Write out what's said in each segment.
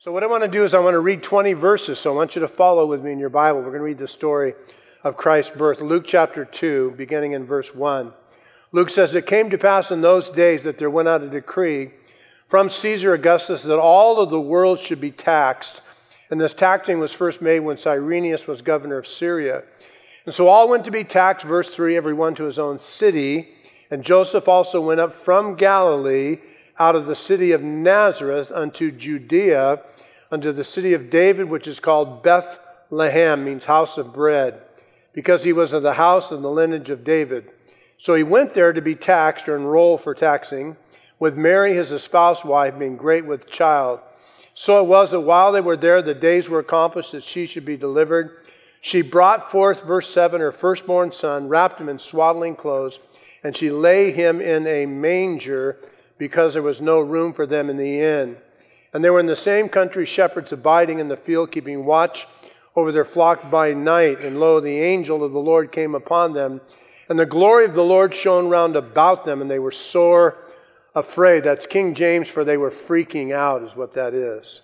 So what I want to do is I want to read 20 verses, so I want you to follow with me in your Bible. We're going to read the story of Christ's birth. Luke chapter 2, beginning in verse 1. Luke says, "It came to pass in those days that there went out a decree from Caesar Augustus that all of the world should be taxed. And this taxing was first made when Cyrenius was governor of Syria. And so all went to be taxed," verse 3, "everyone to his own city. And Joseph also went up from Galilee out of the city of Nazareth unto Judea, unto the city of David, which is called Bethlehem," means house of bread, "because he was of the house and the lineage of David. So he went there to be taxed," or enrolled for taxing, "with Mary his espoused wife, being great with child. So it was that while they were there, the days were accomplished that she should be delivered. She brought forth," verse 7, "her firstborn son, wrapped him in swaddling clothes, and she laid him in a manger, because there was no room for them in the inn. And there were in the same country shepherds abiding in the field, keeping watch over their flock by night. And lo, the angel of the Lord came upon them, and the glory of the Lord shone round about them, and they were sore afraid." That's King James for "they were freaking out," is what that is.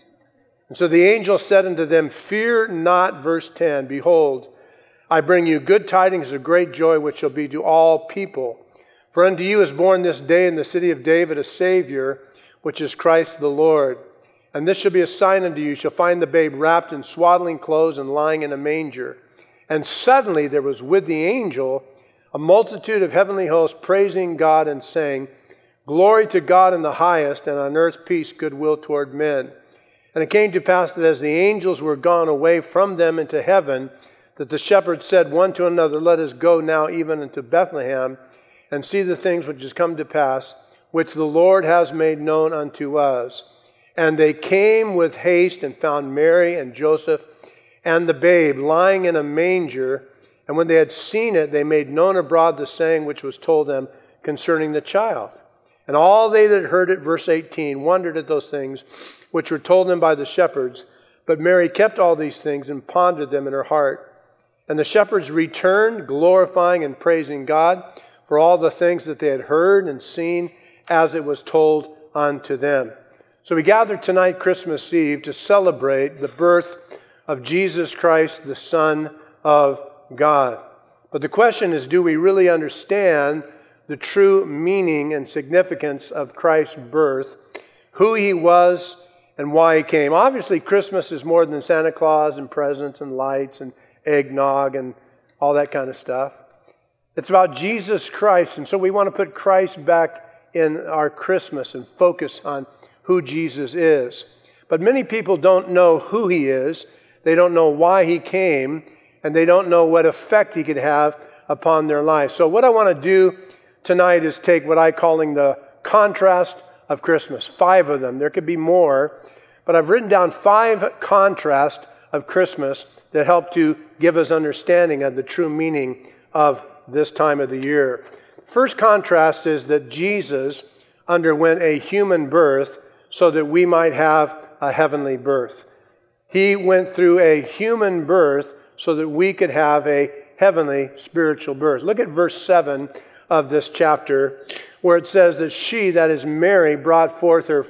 "And so the angel said unto them, Fear not," verse 10, "behold, I bring you good tidings of great joy, which shall be to all people. For unto you is born this day in the city of David a Savior, which is Christ the Lord. And this shall be a sign unto you. You shall find the babe wrapped in swaddling clothes and lying in a manger. And suddenly there was with the angel a multitude of heavenly hosts praising God and saying, Glory to God in the highest, and on earth peace, goodwill toward men. And it came to pass that as the angels were gone away from them into heaven, that the shepherds said one to another, Let us go now even unto Bethlehem, and see the things which is come to pass, which the Lord has made known unto us. And they came with haste and found Mary and Joseph and the babe lying in a manger. And when they had seen it, they made known abroad the saying which was told them concerning the child. And all they that heard it," verse 18, "wondered at those things which were told them by the shepherds. But Mary kept all these things and pondered them in her heart. And the shepherds returned, glorifying and praising God for all the things that they had heard and seen as it was told unto them." So we gather tonight, Christmas Eve, to celebrate the birth of Jesus Christ, the Son of God. But the question is, do we really understand the true meaning and significance of Christ's birth, who he was, and why he came? Obviously, Christmas is more than Santa Claus and presents and lights and eggnog and all that kind of stuff. It's about Jesus Christ, and so we want to put Christ back in our Christmas and focus on who Jesus is. But many people don't know who he is, they don't know why he came, and they don't know what effect he could have upon their life. So what I want to do tonight is take what I'm calling the contrast of Christmas, 5 of them. There could be more, but I've written down 5 contrasts of Christmas that help to give us understanding of the true meaning of this time of the year. First contrast is that Jesus underwent a human birth so that we might have a heavenly birth. He went through a human birth so that we could have a heavenly spiritual birth. Look at verse 7 of this chapter, where it says that she, that is Mary, brought forth her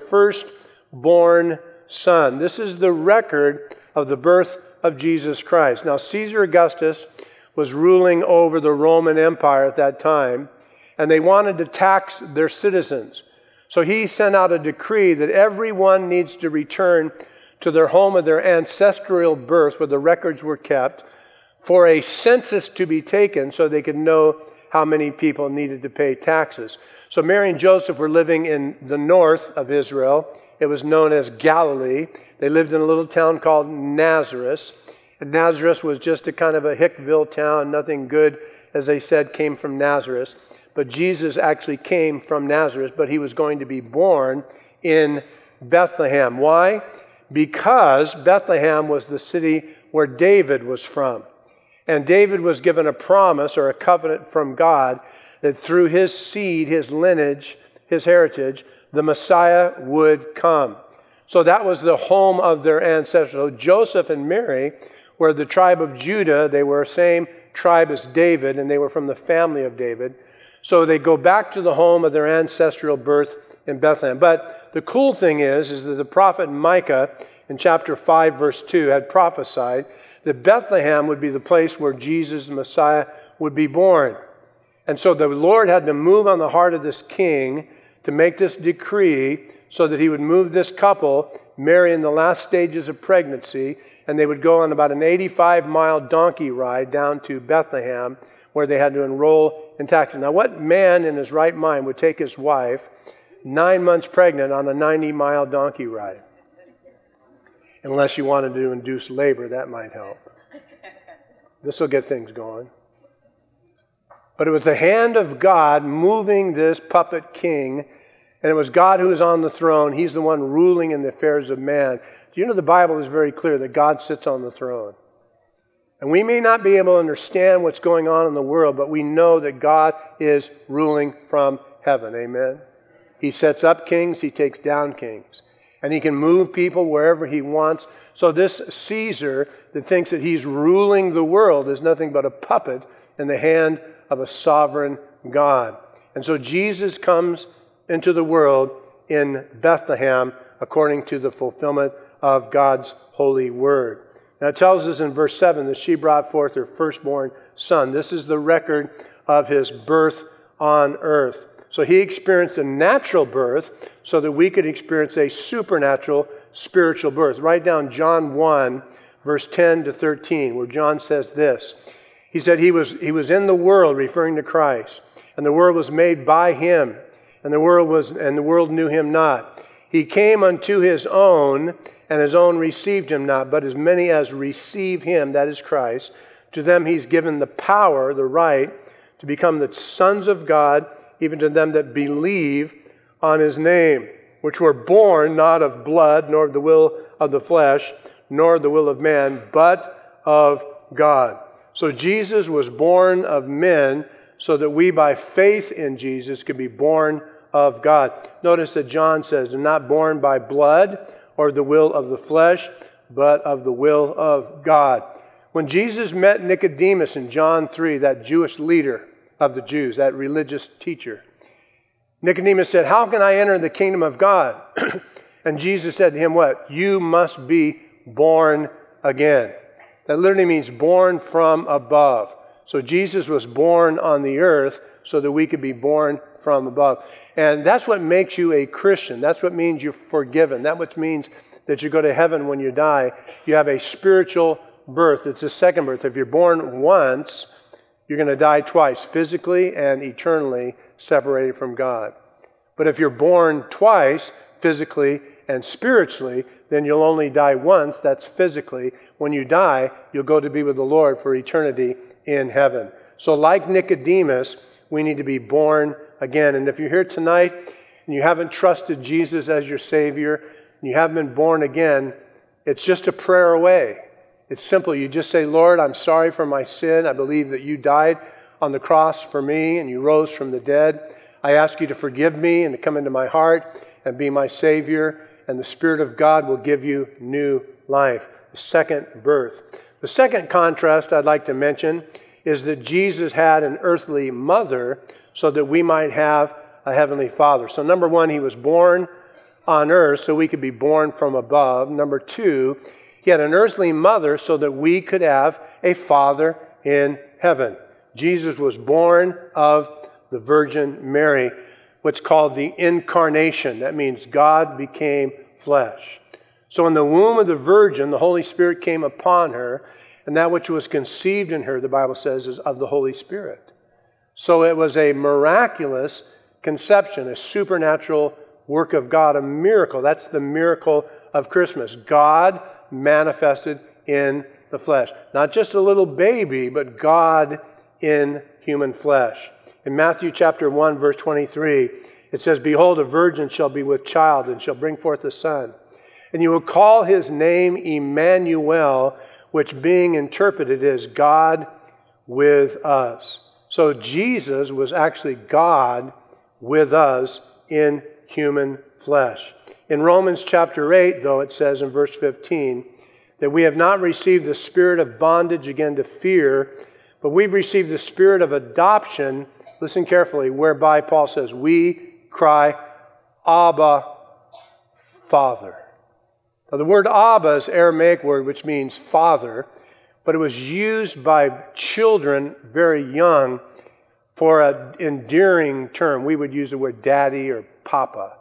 firstborn son. This is the record of the birth of Jesus Christ. Now, Caesar Augustus was ruling over the Roman Empire at that time, and they wanted to tax their citizens. So he sent out a decree that everyone needs to return to their home of their ancestral birth, where the records were kept, for a census to be taken so they could know how many people needed to pay taxes. So Mary and Joseph were living in the north of Israel. It was known as Galilee. They lived in a little town called Nazareth. And Nazareth was just a kind of a Hickville town. Nothing good, as they said, came from Nazareth. But Jesus actually came from Nazareth, but he was going to be born in Bethlehem. Why? Because Bethlehem was the city where David was from. And David was given a promise or a covenant from God that through his seed, his lineage, his heritage, the Messiah would come. So that was the home of their ancestors. So Joseph and Mary were the tribe of Judah. They were the same tribe as David, and they were from the family of David. So they go back to the home of their ancestral birth in Bethlehem. But the cool thing is that the prophet Micah in chapter 5, verse 2 had prophesied that Bethlehem would be the place where Jesus, the Messiah, would be born. And so the Lord had to move on the heart of this king to make this decree so that he would move this couple, Mary in the last stages of pregnancy, and they would go on about an 85-mile donkey ride down to Bethlehem where they had to enroll in taxes. Now, what man in his right mind would take his wife 9 months pregnant on a 90-mile donkey ride? Unless you wanted to induce labor, that might help. This will get things going. But it was the hand of God moving this puppet king, and it was God who was on the throne. He's the one ruling in the affairs of man. Do you know the Bible is very clear that God sits on the throne? And we may not be able to understand what's going on in the world, but we know that God is ruling from heaven. Amen? He sets up kings, he takes down kings. And he can move people wherever he wants. So this Caesar that thinks that he's ruling the world is nothing but a puppet in the hand of a sovereign God. And so Jesus comes into the world in Bethlehem according to the fulfillment of God's holy word. Now it tells us in verse 7 that she brought forth her firstborn son. This is the record of his birth on earth. So he experienced a natural birth so that we could experience a supernatural spiritual birth. Write down John 1, verse 10 to 13, where John says this. He said he was in the world, referring to Christ, and the world was made by him, and the world knew him not. He came unto his own, and his own received him not. But as many as receive him, that is Christ, to them he's given the power, the right, to become the sons of God, even to them that believe on his name, which were born not of blood, nor of the will of the flesh, nor the will of man, but of God. So Jesus was born of men so that we by faith in Jesus could be born of God. Notice that John says, they're not born by blood or the will of the flesh, but of the will of God. When Jesus met Nicodemus in John 3, that Jewish leader of the Jews, that religious teacher, Nicodemus said, how can I enter the kingdom of God? And Jesus said to him, what? You must be born again. That literally means born from above. So Jesus was born on the earth so that we could be born from above. And that's what makes you a Christian. That's what means you're forgiven. That's what means that you go to heaven when you die. You have a spiritual birth. It's a second birth. If you're born once, you're going to die twice, physically and eternally separated from God. But if you're born twice, physically and spiritually, then you'll only die once, that's physically. When you die, you'll go to be with the Lord for eternity in heaven. So like Nicodemus, we need to be born again. And if you're here tonight and you haven't trusted Jesus as your Savior, and you haven't been born again, it's just a prayer away. It's simple. You just say, Lord, I'm sorry for my sin. I believe that you died on the cross for me and you rose from the dead. I ask you to forgive me and to come into my heart and be my Savior. And the Spirit of God will give you new life. The second birth. The second contrast I'd like to mention is that Jesus had an earthly mother so that we might have a heavenly Father. So number one, he was born on earth so we could be born from above. Number two, he had an earthly mother so that we could have a Father in heaven. Jesus was born of the Virgin Mary, what's called the incarnation. That means God became flesh. So in the womb of the Virgin, the Holy Spirit came upon her, and that which was conceived in her, the Bible says, is of the Holy Spirit. So it was a miraculous conception, a supernatural work of God, a miracle. That's the miracle of Christmas. God manifested in the flesh. Not just a little baby, but God in human flesh. In Matthew chapter 1, verse 23, it says, behold, a virgin shall be with child and shall bring forth a son. And you will call his name Emmanuel, which being interpreted is God with us. So Jesus was actually God with us in human flesh. In Romans chapter 8, though, it says in verse 15, that we have not received the spirit of bondage again to fear, but we've received the spirit of adoption, listen carefully, whereby Paul says, we cry, Abba, Father. Now, the word Abba is an Aramaic word which means father, but it was used by children very young for an endearing term. We would use the word daddy or papa.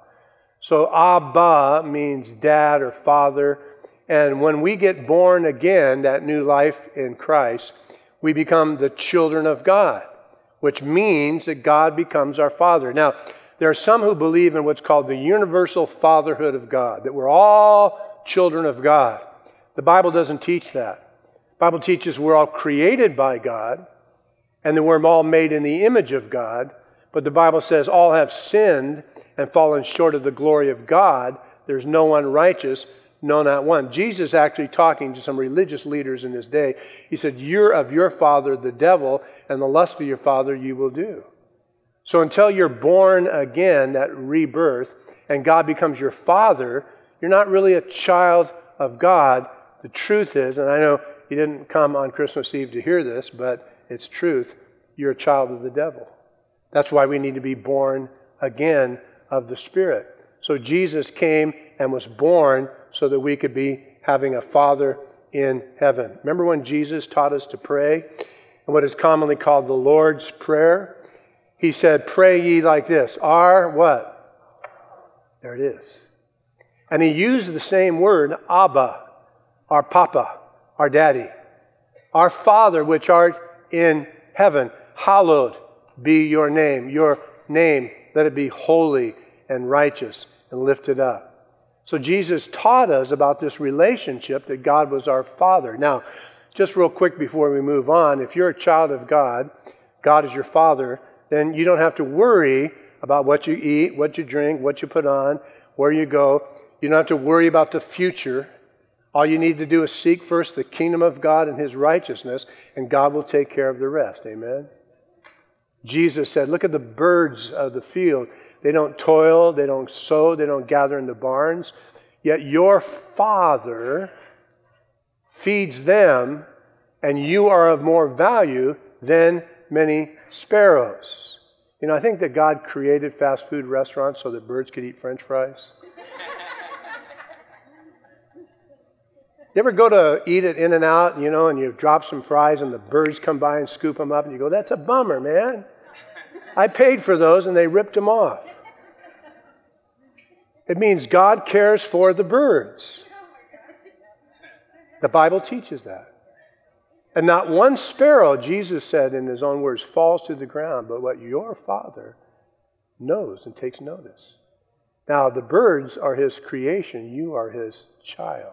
So Abba means dad or father. And when we get born again, that new life in Christ, we become the children of God, which means that God becomes our Father. Now, there are some who believe in what's called the universal fatherhood of God, that we're all children of God. The Bible doesn't teach that. The Bible teaches we're all created by God, and that we're all made in the image of God. But the Bible says all have sinned and fallen short of the glory of God. There's no one righteous, no, not one. Jesus actually talking to some religious leaders in his day. He said, you're of your father, the devil, and the lust of your father you will do. So until you're born again, that rebirth, and God becomes your father, you're not really a child of God. The truth is, and I know you didn't come on Christmas Eve to hear this, but it's truth, you're a child of the devil. That's why we need to be born again of the Spirit. So Jesus came and was born so that we could be having a Father in heaven. Remember when Jesus taught us to pray? And what is commonly called the Lord's Prayer? He said, pray ye like this. Our what? There it is. And he used the same word, Abba, our Papa, our Daddy. Our Father which art in heaven, hallowed be your name. Your name, let it be holy and righteous and lifted up. So Jesus taught us about this relationship that God was our Father. Now, just real quick before we move on, if you're a child of God, God is your Father, then you don't have to worry about what you eat, what you drink, what you put on, where you go. You don't have to worry about the future. All you need to do is seek first the kingdom of God and his righteousness, and God will take care of the rest. Amen? Jesus said, look at the birds of the field. They don't toil, they don't sow, they don't gather in the barns, yet your Father feeds them, and you are of more value than many sparrows. You know, I think that God created fast food restaurants so that birds could eat French fries. You ever go to eat at In-N-Out, and you drop some fries and the birds come by and scoop them up and you go, that's a bummer, man. I paid for those and they ripped them off. It means God cares for the birds. The Bible teaches that. And not one sparrow, Jesus said in his own words, falls to the ground, but what your Father knows and takes notice. Now, the birds are his creation. You are his child.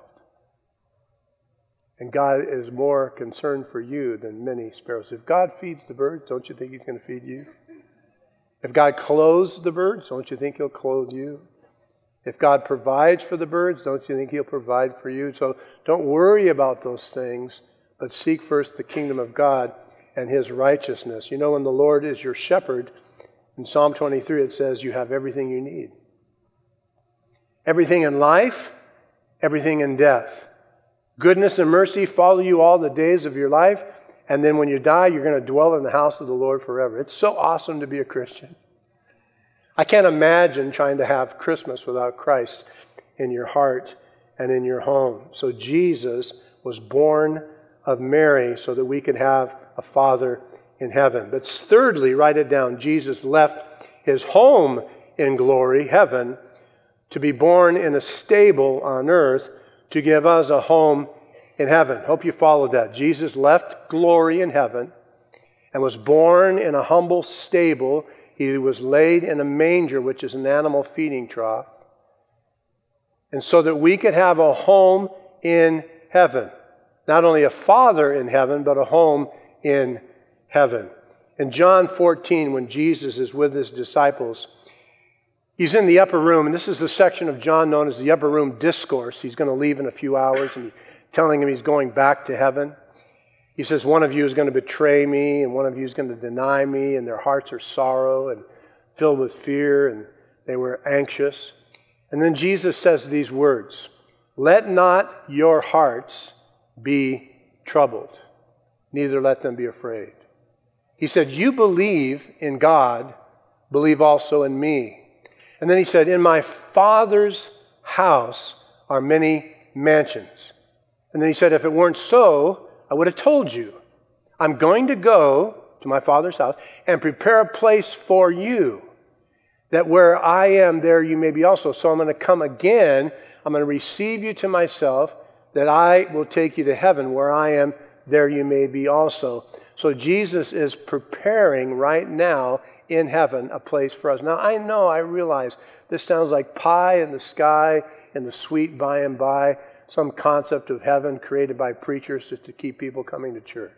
And God is more concerned for you than many sparrows. If God feeds the birds, don't you think he's going to feed you? If God clothes the birds, don't you think he'll clothe you? If God provides for the birds, don't you think he'll provide for you? So don't worry about those things, but seek first the kingdom of God and his righteousness. You know, when the Lord is your shepherd, in Psalm 23 it says you have everything you need. Everything in life, everything in death. Goodness and mercy follow you all the days of your life, and then when you die, you're going to dwell in the house of the Lord forever. It's so awesome to be a Christian. I can't imagine trying to have Christmas without Christ in your heart and in your home. So Jesus was born of Mary so that we could have a Father in heaven. But thirdly, write it down, Jesus left his home in glory, heaven, to be born in a stable on earth to give us a home in heaven. Hope you followed that. Jesus left glory in heaven and was born in a humble stable. He was laid in a manger, which is an animal feeding trough. And so that we could have a home in heaven. Not only a Father in heaven, but a home in heaven. In John 14, when Jesus is with his disciples, he's in the upper room, and this is the section of John known as the upper room discourse. He's going to leave in a few hours, and he's telling him he's going back to heaven. He says, one of you is going to betray me, and one of you is going to deny me, and their hearts are sorrow and filled with fear, and they were anxious. And then Jesus says these words, let not your hearts be troubled, neither let them be afraid. He said, you believe in God, believe also in me. And then he said, in my Father's house are many mansions. And then he said, if it weren't so, I would have told you. I'm going to go to my Father's house and prepare a place for you, that where I am, there you may be also. So I'm going to come again. I'm going to receive you to myself, that I will take you to heaven. Where I am, there you may be also. So Jesus is preparing right now in heaven a place for us. Now I realize this sounds like pie in the sky and the sweet by and by, some concept of heaven created by preachers just to keep people coming to church.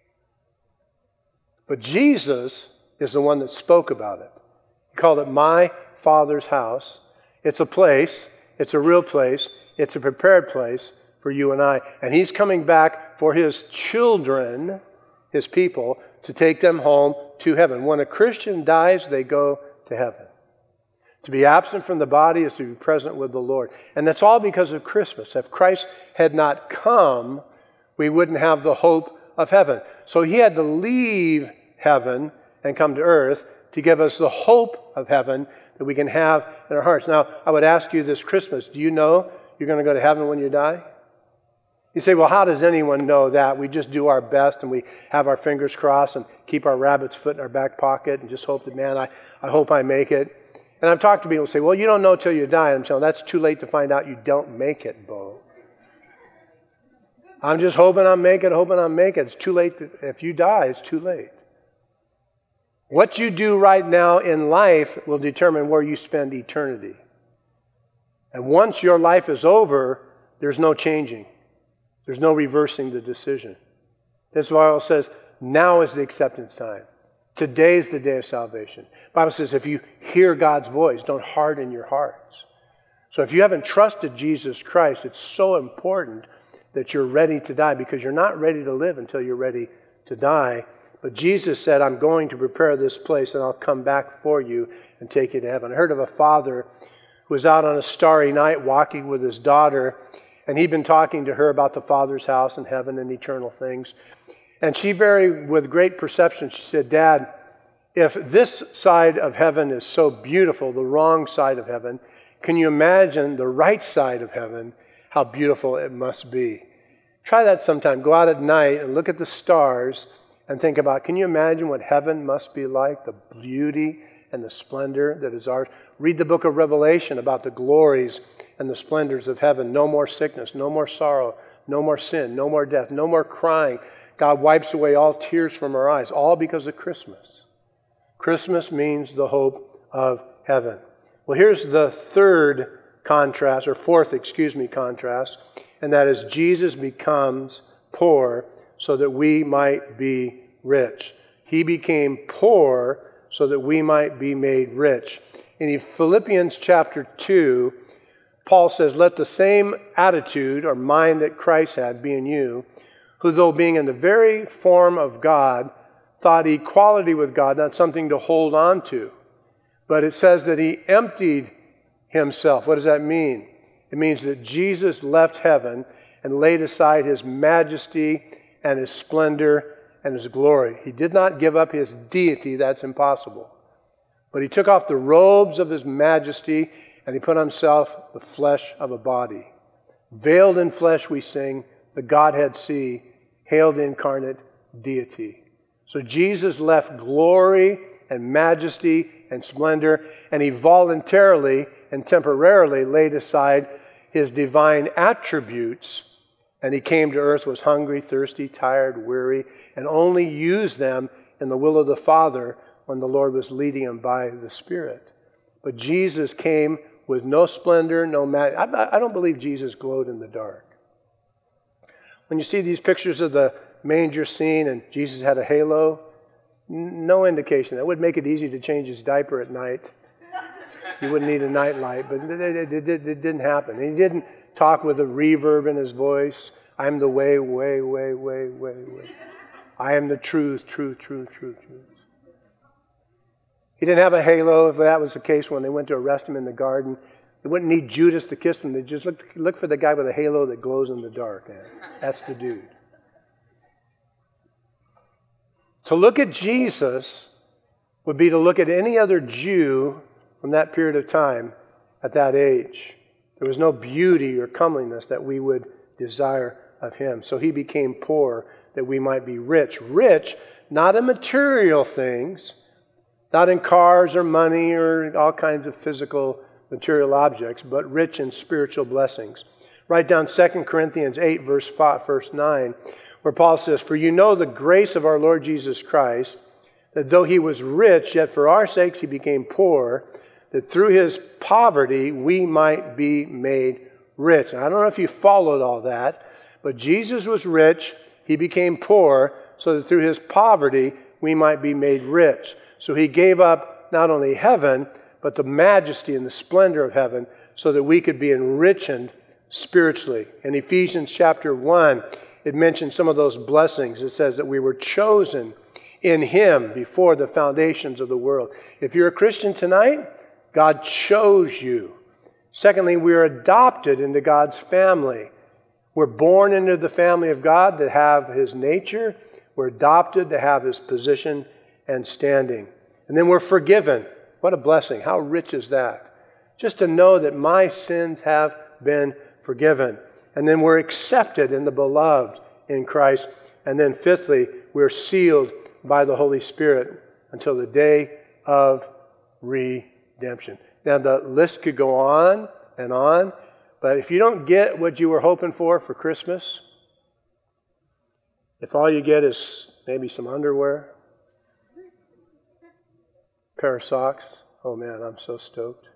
But Jesus is the one that spoke about it. He called it my Father's house. It's a place, it's a real place, it's a prepared place for you and I. And he's coming back for his children, his people, to take them home to heaven. When a Christian dies, they go to heaven. To be absent from the body is to be present with the Lord. And that's all because of Christmas. If Christ had not come, we wouldn't have the hope of heaven. So he had to leave heaven and come to earth to give us the hope of heaven that we can have in our hearts. Now, I would ask you this Christmas, do you know you're going to go to heaven when you die? You say, well, how does anyone know that? We just do our best and we have our fingers crossed and keep our rabbit's foot in our back pocket and just hope that, man, I hope I make it. And I've talked to people who say, well, you don't know till you die. And I'm saying, that's too late to find out you don't make it, Bo. I'm just hoping I make it. It's too late. If you die, it's too late. What you do right now in life will determine where you spend eternity. And once your life is over, there's no changing. There's no reversing the decision. That's why it says, now is the acceptance time. Today is the day of salvation. The Bible says, if you hear God's voice, don't harden your hearts. So if you haven't trusted Jesus Christ, it's so important that you're ready to die, because you're not ready to live until you're ready to die. But Jesus said, I'm going to prepare this place and I'll come back for you and take you to heaven. I heard of a father who was out on a starry night walking with his daughter, and he'd been talking to her about the Father's house and heaven and eternal things. And she with great perception, she said, Dad, if this side of heaven is so beautiful, the wrong side of heaven, can you imagine the right side of heaven, how beautiful it must be? Try that sometime. Go out at night and look at the stars and think about, can you imagine what heaven must be like, the beauty and the splendor that is ours? Read the book of Revelation about the glories and the splendors of heaven. No more sickness, no more sorrow, no more sin, no more death, no more crying. God wipes away all tears from our eyes, all because of Christmas. Christmas means the hope of heaven. Well, here's the fourth contrast, and that is Jesus becomes poor so that we might be rich. He became poor so that we might be made rich. In Philippians chapter 2, Paul says, let the same attitude or mind that Christ had be in you, who though being in the very form of God, thought equality with God not something to hold on to. But it says that he emptied himself. What does that mean? It means that Jesus left heaven and laid aside his majesty and his splendor and his glory. He did not give up his deity. That's impossible. But he took off the robes of his majesty and he put on himself the flesh of a body. Veiled in flesh, we sing, the Godhead see, hail the incarnate deity. So Jesus left glory and majesty and splendor, and he voluntarily and temporarily laid aside his divine attributes, and he came to earth, was hungry, thirsty, tired, weary, and only used them in the will of the Father when the Lord was leading him by the Spirit. But Jesus came with no splendor, no majesty. I don't believe Jesus glowed in the dark. When you see these pictures of the manger scene and Jesus had a halo, no indication. That would make it easy to change his diaper at night. You wouldn't need a night light, but it didn't happen. He didn't talk with a reverb in his voice. I'm the way. I am the truth. He didn't have a halo. If that was the case, when they went to arrest him in the garden, they wouldn't need Judas to kiss him. They just look for the guy with a halo that glows in the dark. That's the dude. To look at Jesus would be to look at any other Jew from that period of time at that age. There was no beauty or comeliness that we would desire of him. So he became poor that we might be rich. Rich, not in material things, not in cars or money or all kinds of physical material objects, but rich in spiritual blessings. Write down 2 Corinthians 8, verse 9, where Paul says, "For you know the grace of our Lord Jesus Christ, that though he was rich, yet for our sakes he became poor, that through his poverty we might be made rich." Now, I don't know if you followed all that, but Jesus was rich, he became poor, so that through his poverty we might be made rich. So he gave up not only heaven, but the majesty and the splendor of heaven, so that we could be enriched spiritually. In Ephesians chapter 1, it mentions some of those blessings. It says that we were chosen in him before the foundations of the world. If you're a Christian tonight, God chose you. Secondly, we are adopted into God's family. We're born into the family of God to have his nature. We're adopted to have his position and standing. And then we're forgiven. What a blessing. How rich is that? Just to know that my sins have been forgiven. And then we're accepted in the beloved in Christ. And then fifthly, we're sealed by the Holy Spirit until the day of redemption. Now the list could go on, but if you don't get what you were hoping for Christmas, if all you get is maybe some underwear, pair of socks, oh man, I'm so stoked.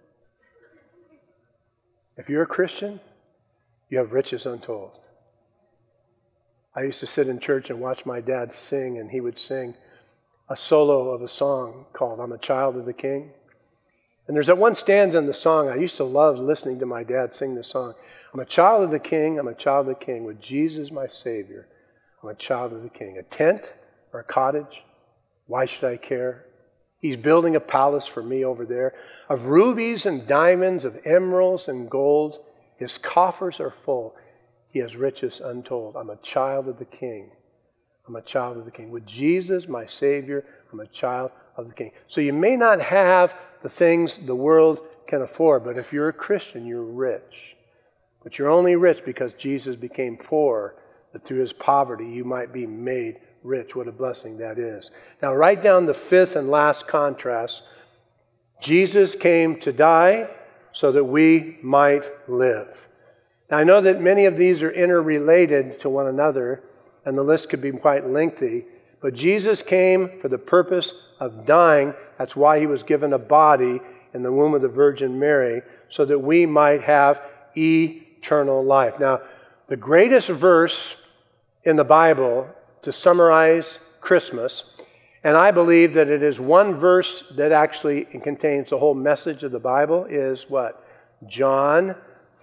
If you're a Christian, you have riches untold. I used to sit in church and watch my dad sing, and he would sing a solo of a song called "I'm a Child of the King." And there's that one stanza in the song. I used to love listening to my dad sing this song. "I'm a child of the King, I'm a child of the King, with Jesus my Savior. I'm a child of the King. A tent or a cottage, why should I care? He's building a palace for me over there, of rubies and diamonds, of emeralds and gold. His coffers are full. He has riches untold. I'm a child of the King. I'm a child of the King. With Jesus, my Savior, I'm a child of the King." So you may not have the things the world can afford, but if you're a Christian, you're rich. But you're only rich because Jesus became poor, that through his poverty you might be made rich. What a blessing that is. Now write down the fifth and last contrast. Jesus came to die so that we might live. Now I know that many of these are interrelated to one another, and the list could be quite lengthy, but Jesus came for the purpose of dying. That's why he was given a body in the womb of the Virgin Mary, so that we might have eternal life. Now, the greatest verse in the Bible to summarize Christmas, and I believe that it is one verse that actually contains the whole message of the Bible, is what? John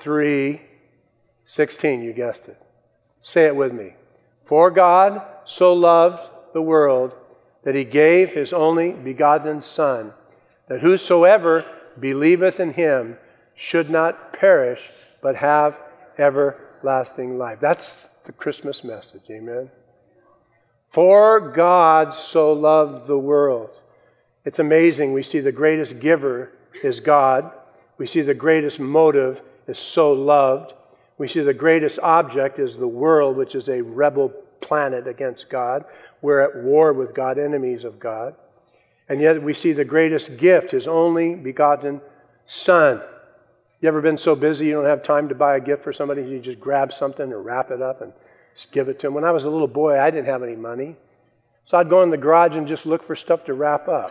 3:16, you guessed it. Say it with me. "For God so loved the world that he gave his only begotten Son, that whosoever believeth in him should not perish, but have everlasting life." That's the Christmas message, amen? For God so loved the world. It's amazing. We see the greatest giver is God. We see the greatest motive is so loved. We see the greatest object is the world, which is a rebel planet against God. We're at war with God, enemies of God. And yet we see the greatest gift, his only begotten Son. You ever been so busy you don't have time to buy a gift for somebody, you just grab something and wrap it up and just give it to them? When I was a little boy, I didn't have any money. So I'd go in the garage and just look for stuff to wrap up.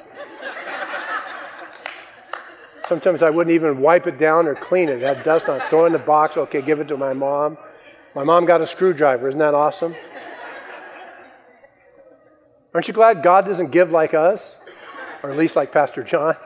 Sometimes I wouldn't even wipe it down or clean it. It had dust on it. Throw it in the box. Okay, give it to my mom. My mom got a screwdriver. Isn't that awesome? Aren't you glad God doesn't give like us? Or at least like Pastor John?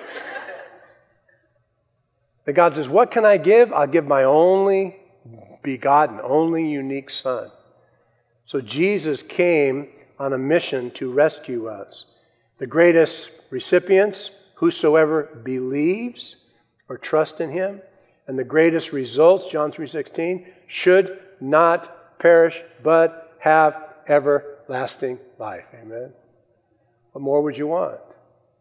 That God says, what can I give? I'll give my only begotten, only unique Son. So Jesus came on a mission to rescue us. The greatest recipients, whosoever believes or trusts in him. And the greatest results, John 3:16, should not perish, but have everlasting life. Amen. What more would you want?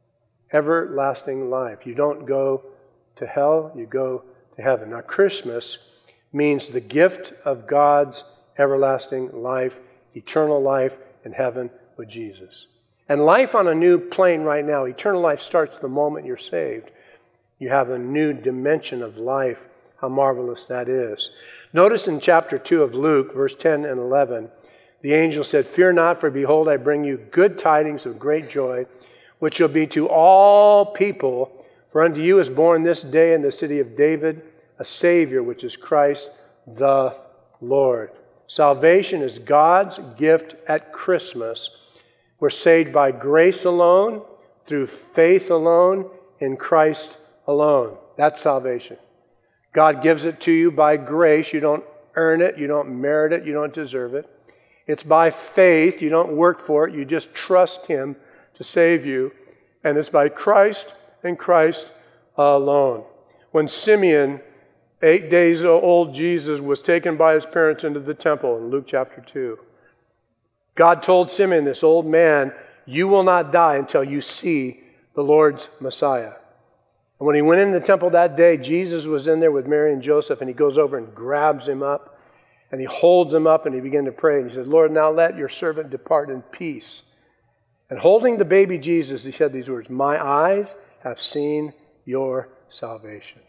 everlasting life. You don't go to hell, you go to heaven. Now, Christmas means the gift of God's everlasting life, eternal life in heaven with Jesus. And life on a new plane right now, eternal life starts the moment you're saved. You have a new dimension of life. How marvelous that is. Notice in chapter 2 of Luke, verse 10 and 11, the angel said, "Fear not, for behold, I bring you good tidings of great joy, which shall be to all people. For unto you is born this day in the city of David a Savior, which is Christ the Lord." Salvation is God's gift at Christmas. We're saved by grace alone, through faith alone, in Christ alone. That's salvation. God gives it to you by grace. You don't earn it. You don't merit it. You don't deserve it. It's by faith. You don't work for it. You just trust Him to save you. And it's by Christ and Christ alone. When Simeon, 8 days old Jesus, was taken by his parents into the temple in Luke chapter 2, God told Simeon, this old man, "You will not die until you see the Lord's Messiah." And when he went in the temple that day, Jesus was in there with Mary and Joseph, and he goes over and grabs him up, and he holds him up, and he began to pray. And he said, "Lord, now let your servant depart in peace." And holding the baby Jesus, he said these words, "My eyes have seen your salvation."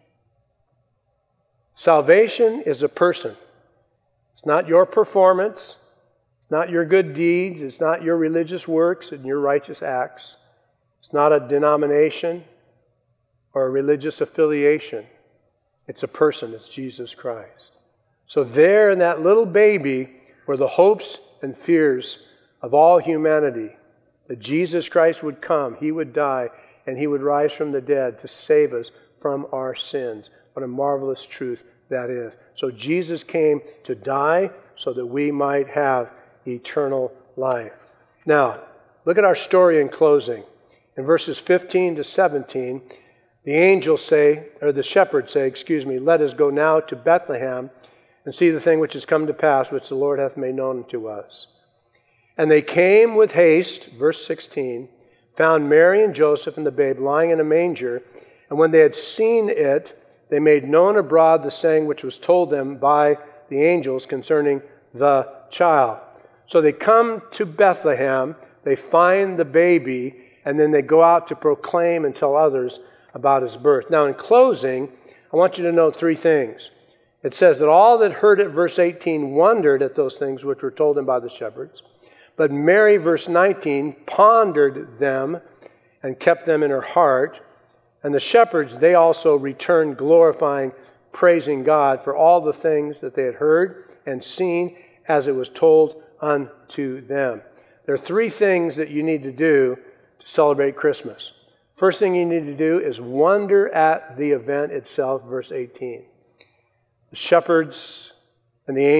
Salvation is a person. It's not your performance. It's not your good deeds. It's not your religious works and your righteous acts. It's not a denomination or a religious affiliation. It's a person. It's Jesus Christ. So there in that little baby were the hopes and fears of all humanity, that Jesus Christ would come, He would die, and He would rise from the dead to save us from our sins. What a marvelous truth that is. So Jesus came to die so that we might have eternal life. Now, look at our story in closing. In verses 15 to 17, the shepherds say, "Let us go now to Bethlehem and see the thing which has come to pass, which the Lord hath made known unto us." And they came with haste, verse 16, found Mary and Joseph and the babe lying in a manger. And when they had seen it, they made known abroad the saying which was told them by the angels concerning the child. So they come to Bethlehem, they find the baby, and then they go out to proclaim and tell others about His birth. Now in closing, I want you to note three things. It says that all that heard it, verse 18, wondered at those things which were told them by the shepherds. But Mary, verse 19, pondered them and kept them in her heart. And the shepherds, they also returned glorifying, praising God for all the things that they had heard and seen as it was told unto them. There are three things that you need to do to celebrate Christmas. First thing you need to do is wonder at the event itself, verse 18. The shepherds and the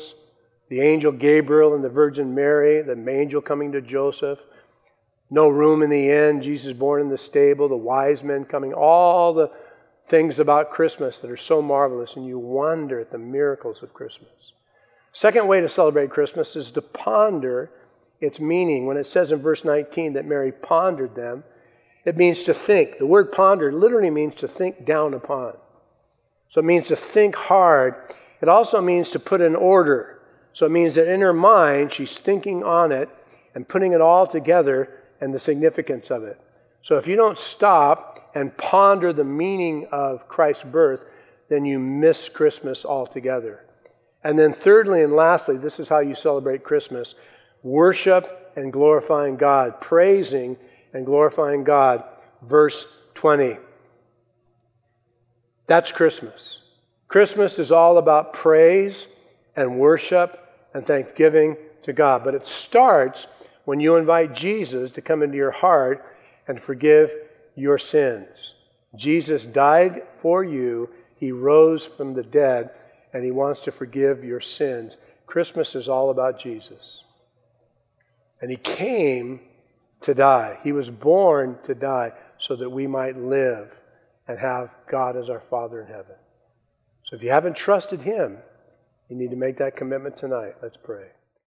angel Gabriel and the Virgin Mary, the angel coming to Joseph, no room in the inn, Jesus born in the stable, the wise men coming, all the things about Christmas that are so marvelous, and you wonder at the miracles of Christmas. Second way to celebrate Christmas is to ponder its meaning. When it says in verse 19 that Mary pondered them, it means to think. The word ponder literally means to think down upon. So it means to think hard. It also means to put in order. So it means that in her mind, she's thinking on it and putting it all together and the significance of it. So if you don't stop and ponder the meaning of Christ's birth, then you miss Christmas altogether. And then thirdly and lastly, this is how you celebrate Christmas: worship and glorifying God, praising and glorifying God. Verse 20. That's Christmas. Christmas is all about praise and worship and thanksgiving to God. But it starts when you invite Jesus to come into your heart and forgive your sins. Jesus died for you. He rose from the dead, and He wants to forgive your sins. Christmas is all about Jesus. And He came to die. He was born to die so that we might live and have God as our Father in heaven. So if you haven't trusted Him, you need to make that commitment tonight. Let's pray.